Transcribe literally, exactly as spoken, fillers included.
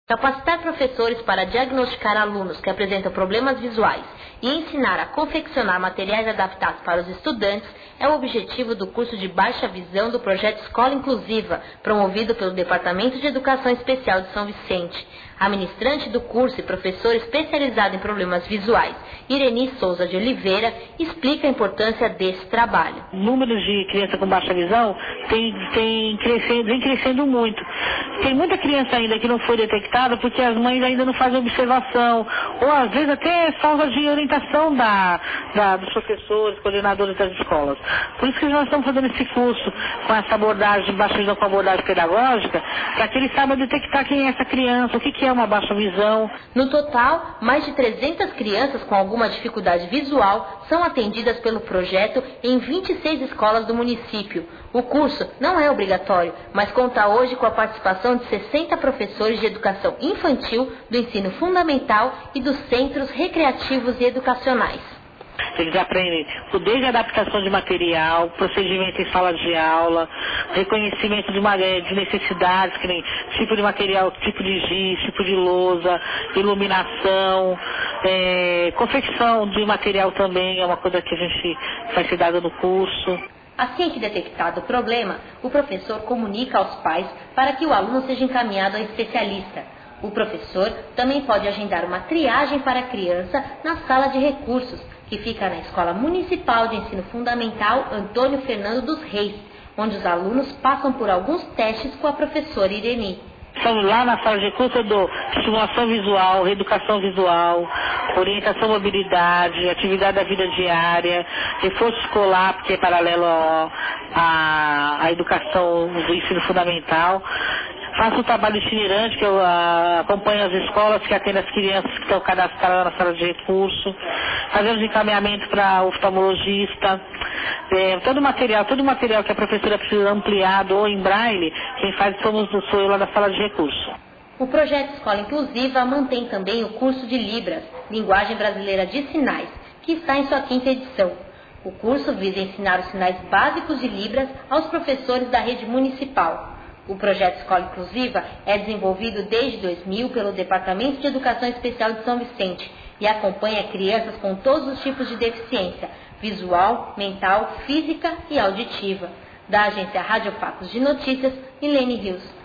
Capacitar professores para diagnosticar alunos que apresentam problemas visuais e ensinar a confeccionar materiais adaptados para os estudantes é o objetivo do curso de baixa visão do projeto Escola Inclusiva, promovido pelo Departamento de Educação Especial de São Vicente. A ministrante do curso e professora especializada em problemas visuais, Ireni Souza de Oliveira, explica a importância desse trabalho. O número de crianças com baixa visão tem, tem crescendo, vem crescendo muito. Tem muita criança ainda que não foi detectada porque as mães ainda não fazem observação, ou às vezes até falta de orientação da, da, dos professores, coordenadores das escolas. Por isso que nós estamos fazendo esse curso com essa abordagem, baixa visão com abordagem pedagógica, para que eles saibam detectar quem é essa criança, o que, que é uma baixa visão. No total, mais de trezentas crianças com alguma dificuldade visual são atendidas pelo projeto em vinte e seis escolas do município. O curso não é obrigatório, mas conta hoje com a participação de sessenta professores de educação infantil, do ensino fundamental e dos centros recreativos e educacionais. Eles aprendem desde a adaptação de material, procedimento em sala de aula, reconhecimento de, uma, de necessidades, que nem tipo de material, tipo de giz, tipo de lousa, iluminação, é, confecção de material também é uma coisa que a gente vai ser dada no curso. Assim que detectado o problema, o professor comunica aos pais para que o aluno seja encaminhado ao especialista. O professor também pode agendar uma triagem para a criança na sala de recursos, que fica na Escola Municipal de Ensino Fundamental Antônio Fernando dos Reis, onde os alunos passam por alguns testes com a professora Ireni. Estamos lá na sala de recursos, eu dou estimulação visual, reeducação visual, orientação à mobilidade, atividade da vida diária, reforço escolar, porque é paralelo à, à educação do ensino fundamental. Faço um trabalho itinerante, que eu uh, acompanho as escolas que atendem as crianças que estão cadastradas na sala de recurso. Fazemos encaminhamento para oftalmologista. É, todo o material, todo o material que a professora precisa ampliado ou em braille, quem faz somos, sou eu lá da sala de recurso. O projeto Escola Inclusiva mantém também o curso de Libras, Linguagem Brasileira de Sinais, que está em sua quinta edição. O curso visa ensinar os sinais básicos de Libras aos professores da rede municipal. O projeto Escola Inclusiva é desenvolvido desde dois mil pelo Departamento de Educação Especial de São Vicente e acompanha crianças com todos os tipos de deficiência, visual, mental, física e auditiva. Da agência Rádio Facos de Notícias, Milene Rios.